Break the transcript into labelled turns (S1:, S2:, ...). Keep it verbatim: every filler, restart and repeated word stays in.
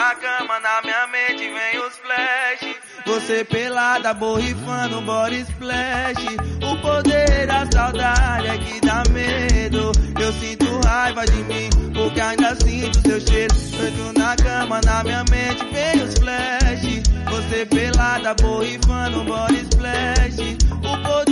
S1: na cama, na minha mente vem os flash. Você pelada, borrifando body splash. O poder da saudade é que dá medo. Eu sinto raiva de mim, porque ainda sinto seu cheiro. Tanto na cama, na minha mente vem os flash. Você pelada, borrifando body splash. O poder